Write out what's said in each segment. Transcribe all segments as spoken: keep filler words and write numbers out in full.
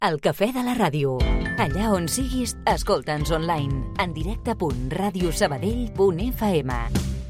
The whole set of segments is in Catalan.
El cafè de la ràdio. Allà on siguis, escolta'ns online. En directe punt ràdio sabadell punt f m.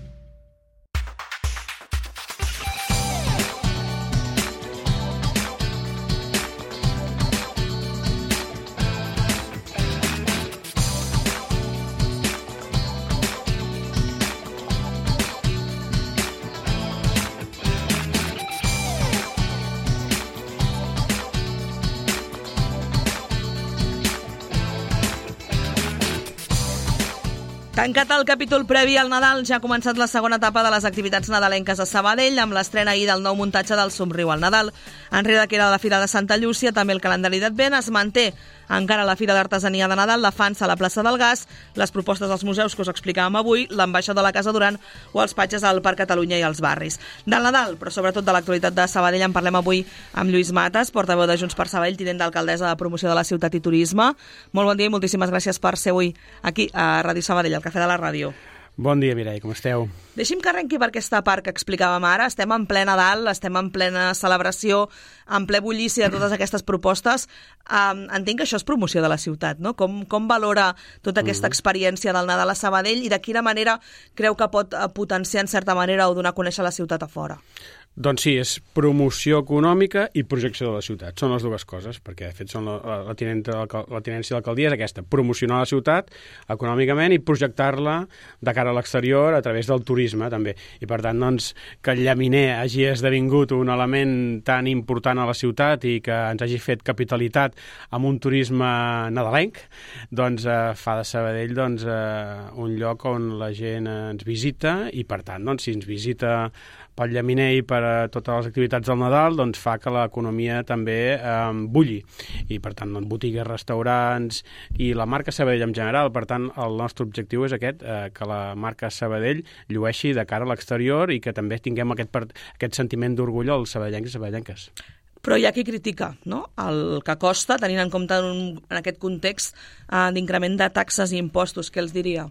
Tancat el capítol previ al Nadal, ja ha començat la segona etapa de les activitats nadalenques a Sabadell, amb l'estrena ahir del nou muntatge del Somriu al Nadal. Enrere que era la Fira de Santa Llúcia, també el calendari d'Advent es manté. Encara la Fira d'Artesania de Nadal, la Fansa a la plaça del Gas, les propostes dels museus que us explicàvem avui, l'ambaixada de la Casa Duran o els patges al Parc Catalunya i als barris. Del Nadal, però sobretot de l'actualitat de Sabadell, en parlem avui amb Lluís Matas, portaveu de Junts per Sabadell, tinent d'alcaldessa de promoció de la ciutat i turisme. Molt bon dia i moltíssimes gràcies per ser avui aquí a Ràdio Sabadell, al Cafè de la Ràdio. Bon dia, Mireia, com esteu? Deixi'm que arrenqui per aquesta part que explicàvem ara. Estem en ple Nadal, estem en plena celebració, en ple bullici de totes aquestes propostes. Um, entenc que això és promoció de la ciutat, no? Com, com valora tota aquesta mm-hmm. experiència del Nadal a Sabadell i de quina manera creu que pot potenciar, en certa manera, o donar a conèixer la ciutat a fora? Doncs sí, és promoció econòmica i projecció de la ciutat. Són les dues coses, perquè de fet són la, la, tinència, la tinència de l'alcaldia és aquesta, promocionar la ciutat econòmicament i projectar-la de cara a l'exterior a través del turisme, també. I per tant, doncs, que el llaminer hagi esdevingut un element tan important a la ciutat i que ens hagi fet capitalitat amb un turisme nadalenc, doncs eh, fa de Sabadell doncs, eh, un lloc on la gent ens visita i per tant, doncs, si ens visita pel llaminer i per a totes les activitats del Nadal, doncs fa que l'economia també eh, bulli. I per tant, doncs, botigues, restaurants i la marca Sabadell en general. Per tant, el nostre objectiu és aquest, eh, que la marca Sabadell llueixi de cara a l'exterior i que també tinguem aquest, aquest sentiment d'orgull als sabadellencs i sabadellenques. Però hi ha qui critica, no?, el que costa, tenint en compte en, en aquest context eh, d'increment de taxes i impostos. Què els diria?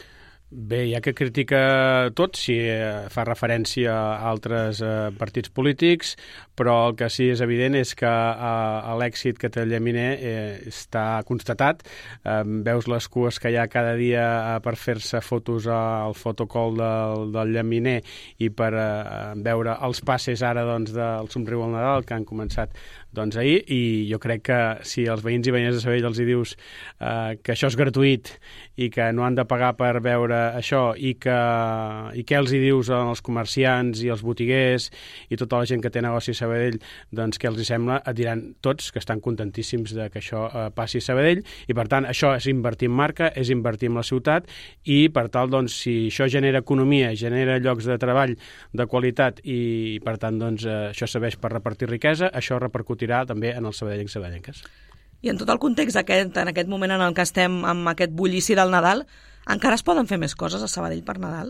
Bé, hi ha que critica tot si fa referència a altres eh, partits polítics, però el que sí és evident és que eh, l'èxit que té el llaminer eh, està constatat. Eh, veus les cues que hi ha cada dia eh, per fer-se fotos al fotocall del, del llaminer i per eh, veure els passes ara doncs, del Somriu al Nadal que han començat doncs, ahir, i jo crec que si els veïns i veïnes de Sabadell els hi dius eh, que això és gratuït i que no han de pagar per veure això i que i què els hi dius als comerciants i als botiguers i tota la gent que té negoci a Sabadell, doncs què els hi sembla, et diran tots que estan contentíssims de que això eh, passi a Sabadell i per tant això és invertir en marca, és invertir en la ciutat i per tal, doncs, si això genera economia, genera llocs de treball de qualitat i per tant, doncs, eh, això serveix per repartir riquesa, això repercutirà també en els sabadellencs i sabadellenques. I en tot el context aquest, en aquest moment en el que estem amb aquest bullici del Nadal, encara es poden fer més coses a Sabadell per Nadal?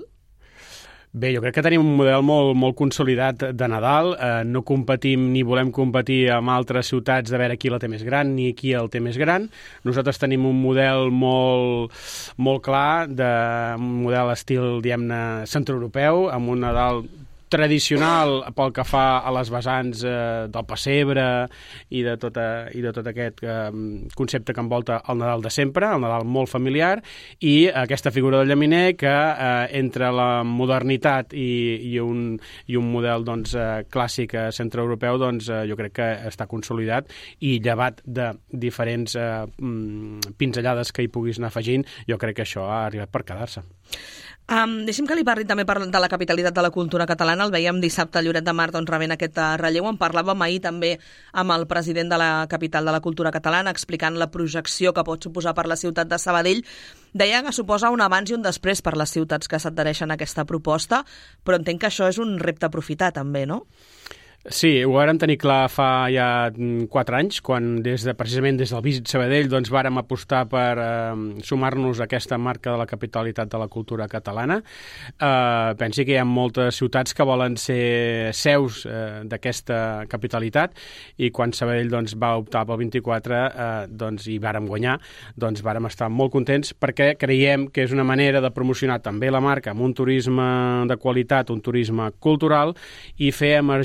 Bé, jo crec que tenim un model molt, molt consolidat de Nadal. Eh, no competim ni volem competir amb altres ciutats de veure qui la té més gran ni qui el té més gran. Nosaltres tenim un model molt, molt clar, de, un model estil, diguem-ne, centroeuropeu, amb un Nadal tradicional pel que fa a les vessants eh, del pessebre i de, tota, i de tot aquest eh, concepte que envolta el Nadal de sempre, el Nadal molt familiar, i aquesta figura del llaminer que eh, entre la modernitat i, i, un, i un model doncs, eh, clàssic eh, centroeuropeu, doncs, eh, jo crec que està consolidat i llevat de diferents eh, pinzellades que hi puguis anar afegint, jo crec que això ha arribat per quedar-se. Um, deixi'm que li parli també de la capitalitat de la cultura catalana. El veiem dissabte a Lloret de Mar, doncs, rebent aquest relleu. En parlàvem ahir també amb el president de la capital de la cultura catalana, explicant la projecció que pot suposar per la ciutat de Sabadell. Deia que suposa un abans i un després per les ciutats que s'adhereixen a aquesta proposta, però entenc que això és un repte a aprofitar també, no? Sí, ho vàrem tenir clar fa ja quatre anys, quan des de, precisament des del Visit Sabadell doncs, vàrem apostar per eh, sumar-nos a aquesta marca de la capitalitat de la cultura catalana. Eh, pensi que hi ha moltes ciutats que volen ser seus eh, d'aquesta capitalitat i quan Sabadell doncs, va optar pel vint-i-quatre eh, doncs, i vàrem guanyar, doncs vàrem estar molt contents perquè creiem que és una manera de promocionar també la marca amb un turisme de qualitat, un turisme cultural i fer emergir el sector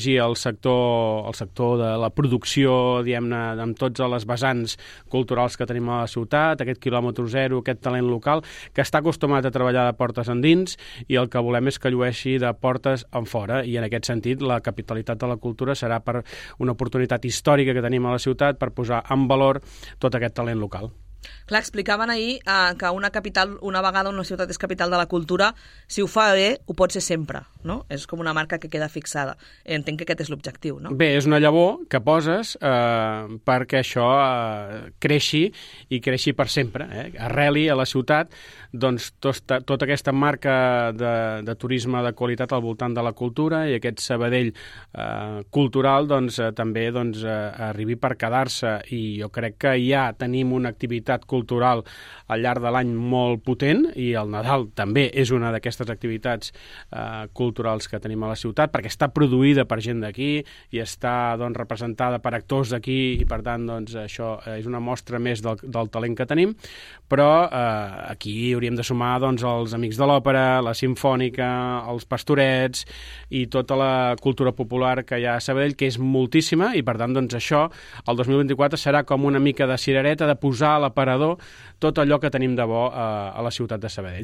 sector, el sector de la producció, diguem-ne, amb tots les vessants culturals que tenim a la ciutat, aquest quilòmetre zero, aquest talent local, que està acostumat a treballar de portes endins i el que volem és que llueixi de portes en fora, i en aquest sentit la capitalitat de la cultura serà per una oportunitat històrica que tenim a la ciutat per posar en valor tot aquest talent local. Clar, explicaven ahir eh, que una capital, una vegada una ciutat és capital de la cultura, si ho fa bé, ho pot ser sempre, no? És com una marca que queda fixada. Entenc que aquest és l'objectiu, no? Bé, és una llavor que poses eh, perquè això eh, creixi i creixi per sempre, eh? Arreli a la ciutat doncs, tota, tota aquesta marca de, de turisme de qualitat al voltant de la cultura, i aquest Sabadell eh, cultural doncs, eh, també doncs, eh, arribi per quedar-se, i jo crec que ja tenim una activitat cultural al llarg de l'any molt potent, i el Nadal també és una d'aquestes activitats eh, culturals que tenim a la ciutat, perquè està produïda per gent d'aquí i està doncs, representada per actors d'aquí, i per tant doncs, això és una mostra més del, del talent que tenim, però eh, aquí hauríem de sumar doncs, els Amics de l'Òpera, la Simfònica, els Pastorets i tota la cultura popular que hi ha a Sabadell, que és moltíssima, i per tant doncs, això el dos mil vint-i-quatre serà com una mica de cirereta de posar a l'aparador tot allò que tenim de bo a, a la ciutat de Sabadell.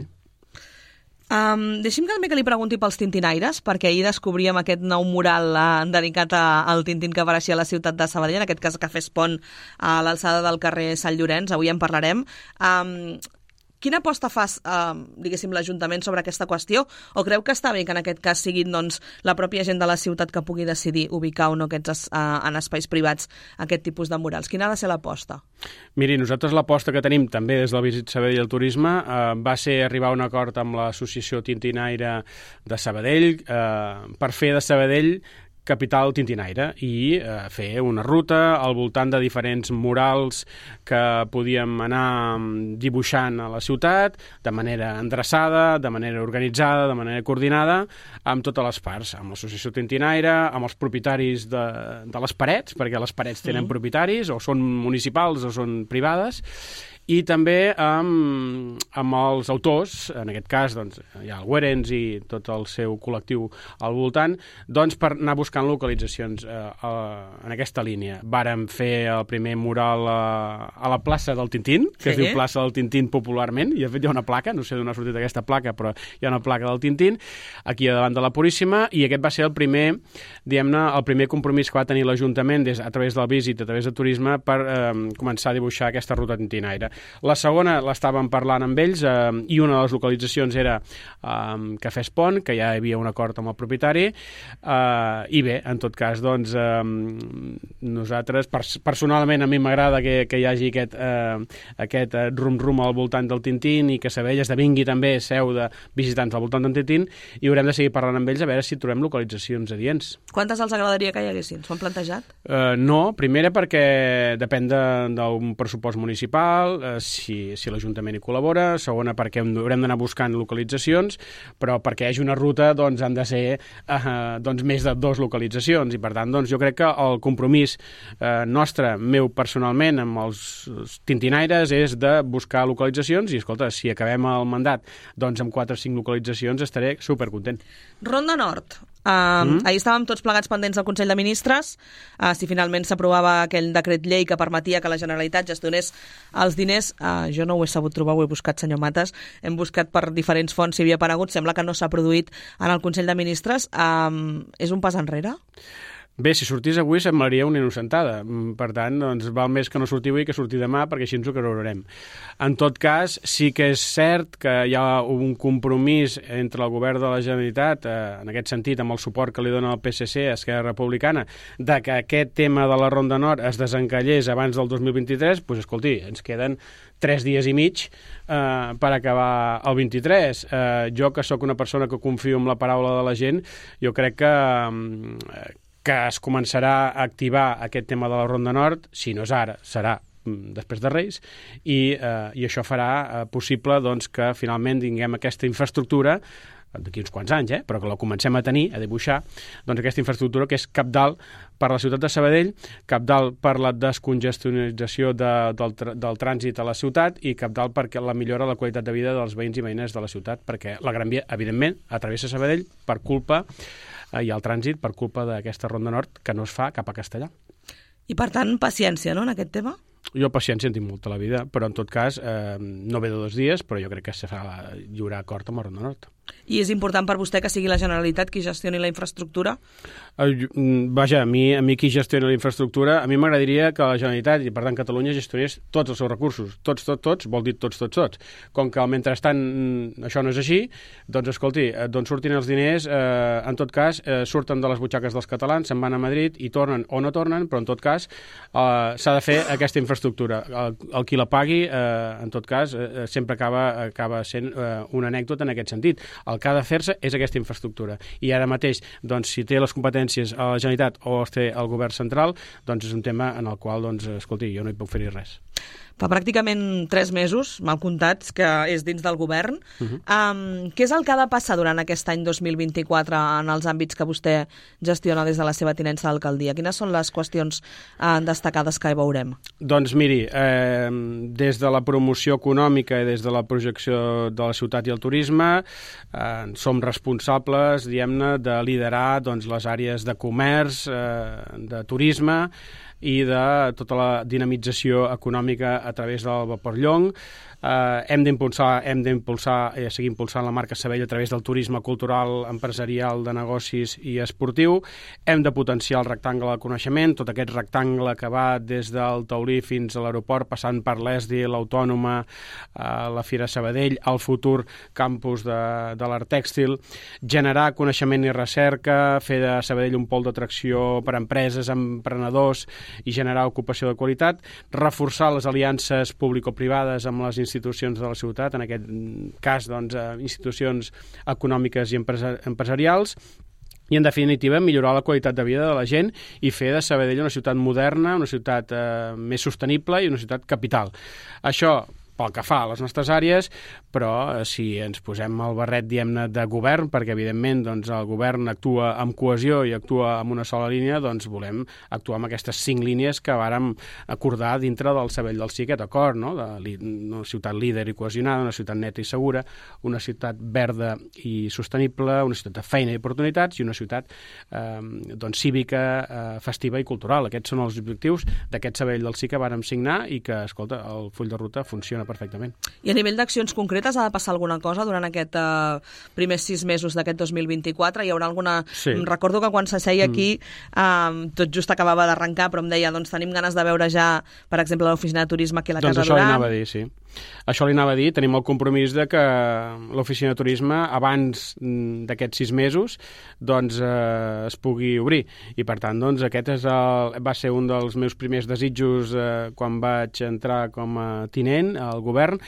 Um, deixi'm que també que li pregunti pels tintinaires, perquè ahir descobríem aquest nou mural uh, dedicat a, al tintín que apareixia a la ciutat de Sabadell, en aquest cas Cafè Espont, a l'alçada del carrer Sant Llorenç. Avui en parlarem. Um, Quina aposta fa, eh, diguéssim, l'Ajuntament sobre aquesta qüestió? O creu que està bé que en aquest cas siguin doncs, la pròpia gent de la ciutat que pugui decidir ubicar o no aquests, eh, en espais privats aquest tipus de murals? Quina ha de ser l'aposta? Miri, nosaltres l'aposta que tenim també des del Visit Sabadell i el Turisme eh, va ser arribar a un acord amb l'Associació Tintinaire de Sabadell eh, per fer de Sabadell capital tintinaire, i eh, fer una ruta al voltant de diferents murals que podíem anar dibuixant a la ciutat de manera endreçada, de manera organitzada, de manera coordinada, amb totes les parts, amb l'associació tintinaire, amb els propietaris de, de les parets, perquè les parets tenen sí. propietaris, o són municipals o són privades, i també amb, amb els autors, en aquest cas doncs, hi ha el Werens i tot el seu col·lectiu al voltant, doncs per anar buscant localitzacions eh, a, en aquesta línia. Vàrem fer el primer mural a, a la plaça del Tintín, que sí. es diu plaça del Tintín popularment, i de fet hi ha una placa, no sé d'on ha sortit aquesta placa, però hi ha una placa del Tintín, aquí davant de la Puríssima, i aquest va ser el primer, diguem-ne, el primer compromís que va tenir l'Ajuntament des, a través del Visit, a través de Turisme, per eh, començar a dibuixar aquesta ruta tintinaire. La segona l'estàvem parlant amb ells eh, i una de les localitzacions era eh, Cafè Espont, que ja hi havia un acord amb el propietari, eh, i bé, en tot cas, doncs, eh, nosaltres, pers personalment, a mi m'agrada que, que hi hagi aquest, eh, aquest rum-rum al voltant del Tintín i que Sabadell esdevingui també seu de visitants al voltant del Tintín, i haurem de seguir parlant amb ells a veure si trobem localitzacions adients. Quantes els agradaria que hi haguessin? S'ho han plantejat? Eh, no, primera perquè depèn d'un pressupost municipal, eh, si, si l'Ajuntament hi col·labora, segona perquè haurem d'anar buscant localitzacions, però perquè hi hagi una ruta doncs han de ser eh, doncs, més de dues localitzacions, i per tant doncs, jo crec que el compromís eh, nostre, meu personalment, amb els tintinaires és de buscar localitzacions, i escolta, si acabem el mandat doncs amb quatre o cinc localitzacions estaré supercontent. Ronda Nord. Uh, mm. Ahir estàvem tots plegats pendents del Consell de Ministres, uh, si finalment s'aprovava aquell decret llei que permetia que la Generalitat gestionés els diners. Uh, jo no ho he sabut trobar, ho he buscat, senyor Matas, hem buscat per diferents fonts si havia aparegut, sembla que no s'ha produït en el Consell de Ministres. Uh, és un pas enrere? Bé, si sortís avui semblaria una innocentada. Per tant, doncs, val més que no sortir avui que sortir demà, perquè així ens ho creurem. En tot cas, sí que és cert que hi ha un compromís entre el govern de la Generalitat, eh, en aquest sentit, amb el suport que li dona el P S C, Esquerra Republicana, de que aquest tema de la Ronda Nord es desencallés abans del dos mil vint-i-tres, doncs, escolti, ens queden tres dies i mig eh, per acabar el vint-i-tres. Eh, jo, que sóc una persona que confio en la paraula de la gent, jo crec que... Eh, que es començarà a activar aquest tema de la Ronda Nord, si no és ara, serà després de Reis, i, eh, i això farà eh, possible doncs, que finalment tinguem aquesta infraestructura d'aquí uns quants anys, eh? però que la comencem a tenir, a dibuixar, doncs aquesta infraestructura que és cabdal per la ciutat de Sabadell, cabdal per la descongestionalització de, del, del trànsit a la ciutat i cabdal perquè la millora la qualitat de vida dels veïns i veïnes de la ciutat, perquè la Gran Via, evidentment, atravessa Sabadell per culpa eh, hi ha el trànsit per culpa d'aquesta Ronda Nord que no es fa cap a Castellà. I per tant, paciència, no?, en aquest tema? Jo paciència en tinc molta la vida, però en tot cas eh, no ve de dos dies, però jo crec que se fa lliurar acord amb la Ronda Nord. I és important per vostè que sigui la Generalitat qui gestioni la infraestructura? Vaja, a mi, a mi qui gestioni la infraestructura, a mi m'agradaria que la Generalitat, i per tant Catalunya, gestionés tots els seus recursos. Tots, tots, tots, vol dir tots, tots, tots. Com que mentrestant això no és així, doncs escolti, d'on surtin els diners, eh, en tot cas, eh, surten de les butxaques dels catalans, se'n van a Madrid i tornen o no tornen, però en tot cas eh, s'ha de fer aquesta infraestructura. El, el qui la pagui, eh, en tot cas, eh, sempre acaba, acaba sent eh, una anècdota en aquest sentit. El que ha de fer-se és aquesta infraestructura. I ara mateix, doncs, si té les competències a la Generalitat o es té el govern central, doncs és un tema en el qual, doncs, escolti, jo no hi puc fer-hi res. Fa pràcticament tres mesos, mal comptats, que és dins del govern. Uh-huh. um, què és el que ha de passar durant aquest any dos mil vint-i-quatre en els àmbits que vostè gestiona des de la seva tinença d'alcaldia? Quines són les qüestions eh, destacades que hi veurem? Doncs miri, eh, des de la promoció econòmica i des de la projecció de la ciutat i el turisme, eh, som responsables, diguem-ne, de liderar doncs, les àrees de comerç, eh, de turisme, i de tota la dinamització econòmica a través del vapor llong. Eh, hem d'impulsar, hem d'impulsar, eh, seguir impulsant la marca Sabadell a través del turisme cultural, empresarial, de negocis i esportiu. Hem de potenciar el rectangle de coneixement, tot aquest rectangle que va des del Taulí fins a l'aeroport, passant per l'E S D I, l'Autònoma, eh, la Fira Sabadell, el futur campus de, de l'art tèxtil, generar coneixement i recerca, fer de Sabadell un pol d'atracció per a empreses, emprenedors i generar ocupació de qualitat, reforçar les aliances público-privades amb les institucions de la ciutat, en aquest cas doncs, institucions econòmiques i empresarials, i, en definitiva, millorar la qualitat de vida de la gent i fer de Sabadell una ciutat moderna, una ciutat eh, més sostenible i una ciutat capital. Això pel que fa a les nostres àrees, però si ens posem el barret, diguem-ne, de govern, perquè evidentment doncs, el govern actua amb cohesió i actua amb una sola línia, doncs volem actuar amb aquestes cinc línies que vàrem acordar dintre del Sabadell del Sí, aquest acord, no? De una ciutat líder i cohesionada, una ciutat neta i segura, una ciutat verda i sostenible, una ciutat de feina i oportunitats i una ciutat eh, doncs, cívica, eh, festiva i cultural. Aquests són els objectius d'aquest Sabadell del Sí que vàrem signar i que, escolta, el full de ruta funciona perfectament. I a nivell d'accions concretes ha de passar alguna cosa durant aquests uh, primers sis mesos d'aquest dos mil vint-i-quatre? Hi haurà alguna... Sí. Recordo que quan s'asseia aquí, mm. uh, tot just acabava d'arrencar, però em deia, doncs tenim ganes de veure ja, per exemple, l'oficina de turisme aquí a la doncs Casa Duran. Doncs això li anava a dir, sí. Això li anava a dir, tenim el compromís de que l'oficina de turisme, abans d'aquests sis mesos, doncs eh, es pugui obrir. I, per tant, doncs, aquest és el, va ser un dels meus primers desitjos eh, quan vaig entrar com a tinent al govern,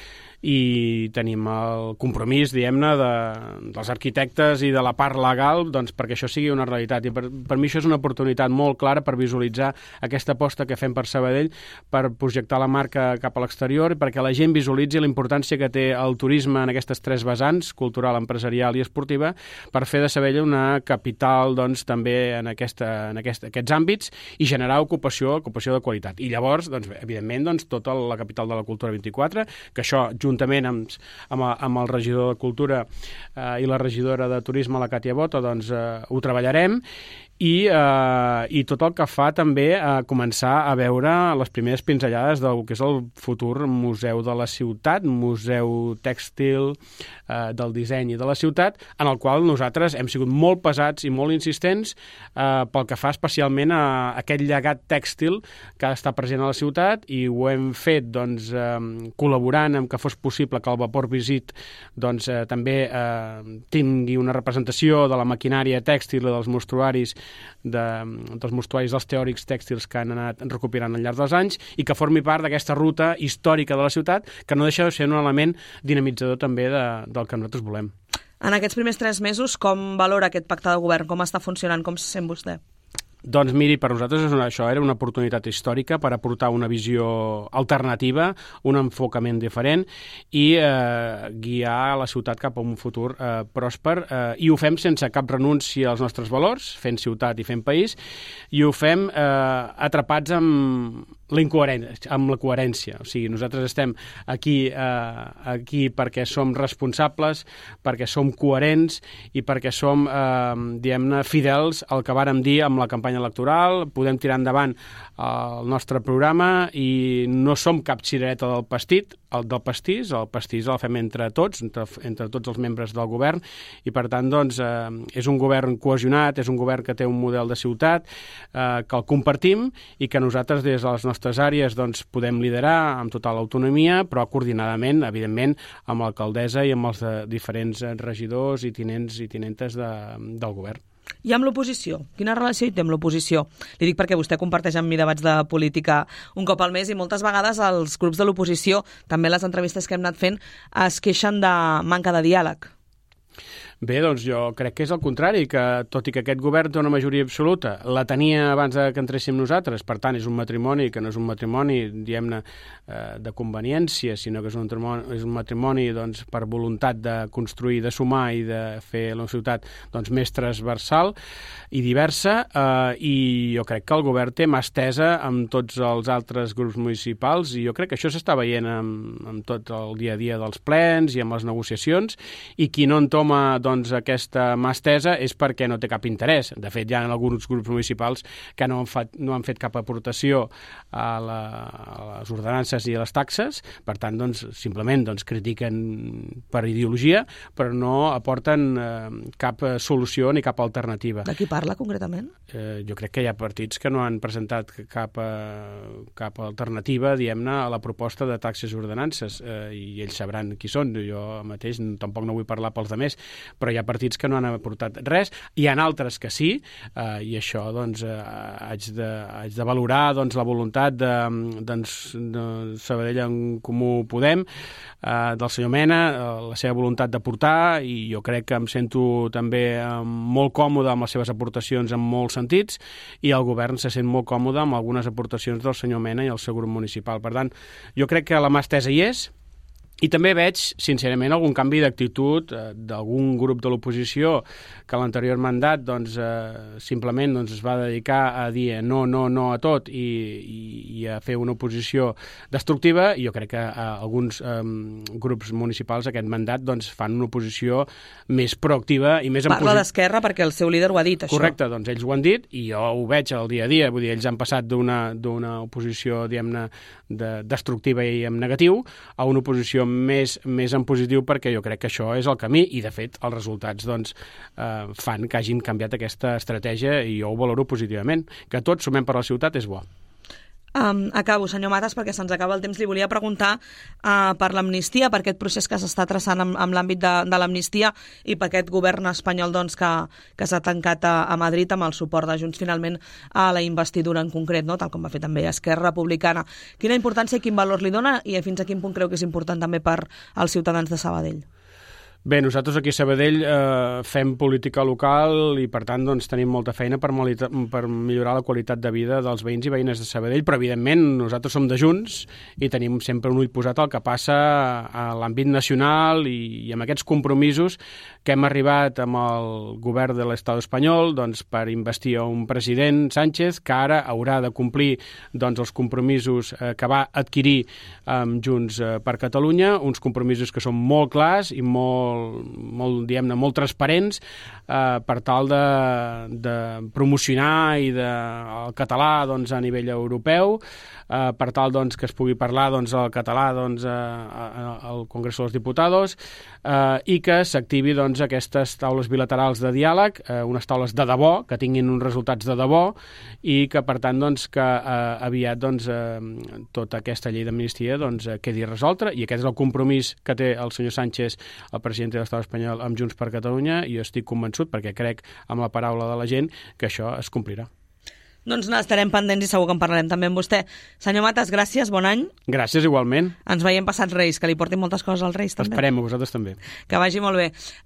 i tenim el compromís, diguem-ne, de, dels arquitectes i de la part legal, doncs, perquè això sigui una realitat. I per, per mi això és una oportunitat molt clara per visualitzar aquesta aposta que fem per Sabadell, per projectar la marca cap a l'exterior, perquè la gent visualitzi la importància que té el turisme en aquestes tres vessants, cultural, empresarial i esportiva, per fer de Sabadell una capital, doncs, també en, aquesta, en aquest, aquests àmbits i generar ocupació, ocupació de qualitat. I llavors, doncs, evidentment, doncs, tota la capital de la cultura vint-i-quatre, que això, juntament amb, amb, amb el regidor de Cultura eh, i la regidora de Turisme, la Càtia Bota, doncs eh, ho treballarem. I, eh, i tot el que fa també a començar a veure les primeres pinzellades del que és el futur museu de la ciutat, museu tèxtil eh, del disseny i de la ciutat, en el qual nosaltres hem sigut molt pesats i molt insistents eh, pel que fa especialment a aquest llegat tèxtil que ha d'estar present a la ciutat, i ho hem fet doncs, eh, col·laborant amb que fos possible que el Vapor Visit doncs, eh, també eh, tingui una representació de la maquinària tèxtil i dels mostruaris De, dels mostruaris dels teòrics tèxtils que han anat recuperant al llarg dels anys, i que formi part d'aquesta ruta històrica de la ciutat, que no deixa de ser un element dinamitzador també de, del que nosaltres volem. En aquests primers tres mesos, com valora aquest pacte de govern? Com està funcionant? Com se sent vostè? Doncs miri, per nosaltres és una, això era una oportunitat històrica per aportar una visió alternativa, un enfocament diferent i eh, guiar la ciutat cap a un futur eh, pròsper, eh, i ho fem sense cap renúncia als nostres valors, fent ciutat i fent país, i ho fem eh, atrapats amb l'incoherència, amb la coherència. O sigui, nosaltres estem aquí, eh, aquí perquè som responsables, perquè som coherents i perquè som, eh, diguem-ne, fidels al que vàrem dir amb la campanya electoral, podem tirar endavant el nostre programa i no som cap cirereta del pastit, el del pastís, el pastís el fem entre tots, entre, entre tots els membres del govern, i per tant, doncs, eh, és un govern cohesionat, és un govern que té un model de ciutat, eh, que el compartim i que nosaltres des de les nostres àrees doncs, podem liderar amb total autonomia, però coordinadament, evidentment, amb l'alcaldessa i amb els de diferents regidors i tinents i tinentes de, del govern. I amb l'oposició? Quina relació hi té amb l'oposició? Li dic perquè vostè comparteix amb mi debats de política un cop al mes i moltes vegades els grups de l'oposició, també les entrevistes que hem anat fent, es queixen de manca de diàleg. Bé, doncs jo crec que és el contrari, que tot i que aquest govern té una majoria absoluta, la tenia abans de que entréssim nosaltres, per tant és un matrimoni que no és un matrimoni, diguem-ne, de conveniència, sinó que és un matrimoni, és un matrimoni doncs, per voluntat de construir, de sumar i de fer la ciutat doncs, més transversal i diversa, eh, i jo crec que el govern té mà estesa amb tots els altres grups municipals i jo crec que això s'està veient amb, amb tot el dia a dia dels plens i amb les negociacions, i qui no entoma doncs, aquesta mà estesa és perquè no té cap interès. De fet, hi ha alguns grups municipals que no han fet, no han fet cap aportació a, la, a les ordenances i a les taxes, per tant, doncs, simplement doncs, critiquen per ideologia, però no aporten eh, cap solució ni cap alternativa. De qui parla, concretament? Eh, jo crec que hi ha partits que no han presentat cap, eh, cap alternativa, diguem-ne, a la proposta de taxes i ordenances, eh, i ells sabran qui són. Jo mateix tampoc no vull parlar pels demés, però hi ha partits que no han aportat res, hi ha altres que sí, eh, i això doncs, eh, haig, de, haig de valorar doncs, la voluntat de, doncs, de Sabadell en Comú Podem, eh, del senyor Mena, eh, la seva voluntat d'aportar, i jo crec que em sento també eh, molt còmode amb les seves aportacions en molts sentits, i el govern se sent molt còmode amb algunes aportacions del senyor Mena i el seu grup municipal. Per tant, jo crec que la mà estesa hi és. I també veig, sincerament, algun canvi d'actitud eh, d'algun grup de l'oposició que a l'anterior mandat doncs, eh, simplement doncs, es va dedicar a dir no, no, no a tot i, i, i a fer una oposició destructiva, i jo crec que eh, alguns eh, grups municipals aquest mandat doncs, fan una oposició més proactiva i més... Parla posi... d'Esquerra perquè el seu líder ho ha dit, això. Correcte, doncs ells ho han dit i jo ho veig al dia a dia, vull dir, ells han passat d'una d'una oposició, diguem-ne, de, destructiva i en negatiu a una oposició més, més en positiu, perquè jo crec que això és el camí i, de fet, els resultats doncs, eh, fan que hagin canviat aquesta estratègia i jo ho valoro positivament. Que tots sumem per la ciutat és bo. Um, acabo, senyor Matas, perquè se'ns acaba el temps. Li volia preguntar uh, per l'amnistia, per aquest procés que s'està traçant amb, amb l'àmbit de, de l'amnistia i per aquest govern espanyol doncs, que, que s'ha tancat a, a Madrid amb el suport de Junts finalment a la investidura en concret, no? Tal com va fer també Esquerra Republicana. Quina importància i quin valor li dona i fins a quin punt creu que és important també per als ciutadans de Sabadell? Bé, nosaltres aquí a Sabadell eh, fem política local i, per tant, doncs, tenim molta feina per, per millorar la qualitat de vida dels veïns i veïnes de Sabadell, però, evidentment, nosaltres som de Junts i tenim sempre un ull posat al que passa a l'àmbit nacional i, i amb aquests compromisos que hem arribat amb el govern de l'Estat espanyol doncs, per investir un president, Sánchez, que ara haurà de complir doncs, els compromisos eh, que va adquirir amb Junts eh, per Catalunya, uns compromisos que són molt clars i molt molt, diguem-ne, molt transparents eh, per tal de, de promocionar i de, el català doncs, a nivell europeu, eh, per tal doncs, que es pugui parlar doncs, el català doncs, al Congrés dels Diputats eh, i que s'activi doncs, aquestes taules bilaterals de diàleg, eh, unes taules de debò, que tinguin uns resultats de debò i que, per tant, doncs, que eh, aviat doncs, eh, tota aquesta llei d'amnistia doncs, quedi resolta, i aquest és el compromís que té el senyor Sánchez, el president de l'Estat espanyol, amb Junts per Catalunya, i jo estic convençut, perquè crec amb la paraula de la gent, que això es complirà. Doncs estarem pendents i segur que en parlarem també amb vostè. Senyor Matas, gràcies, bon any. Gràcies, igualment. Ens veiem passats Reis, que li portin moltes coses als Reis, també. Esperem, a vosaltres també. Que vagi molt bé.